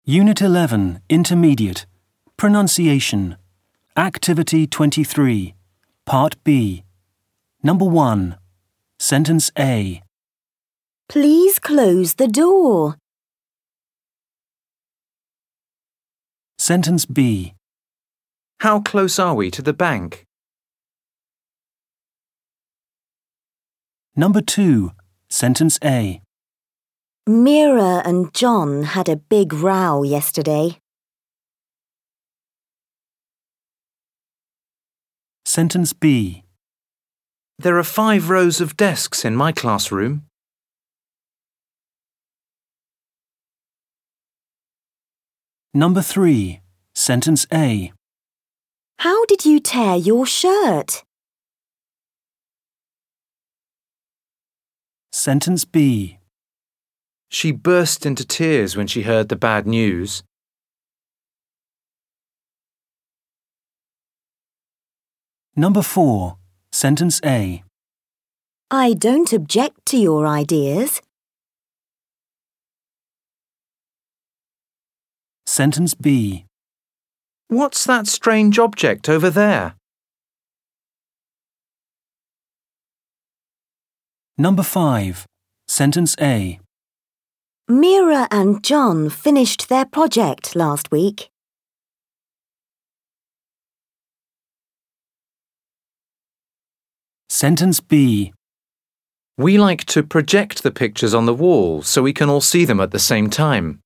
Unit 11, Intermediate, Pronunciation, Activity 23, Part B, Number 1, Sentence A. Please close the door. Sentence B. How close are we to the bank? Number 2, Sentence A. Mira and John had a big row yesterday. Sentence B. There are 5 rows of desks in my classroom. Number 3, Sentence A. How did you tear your shirt? Sentence B. She burst into tears when she heard the bad news. Number 4, Sentence A. I don't object to your ideas. Sentence B. What's that strange object over there? Number 5, Sentence A. Mira and John finished their project last week. Sentence B. We like to project the pictures on the wall so we can all see them at the same time.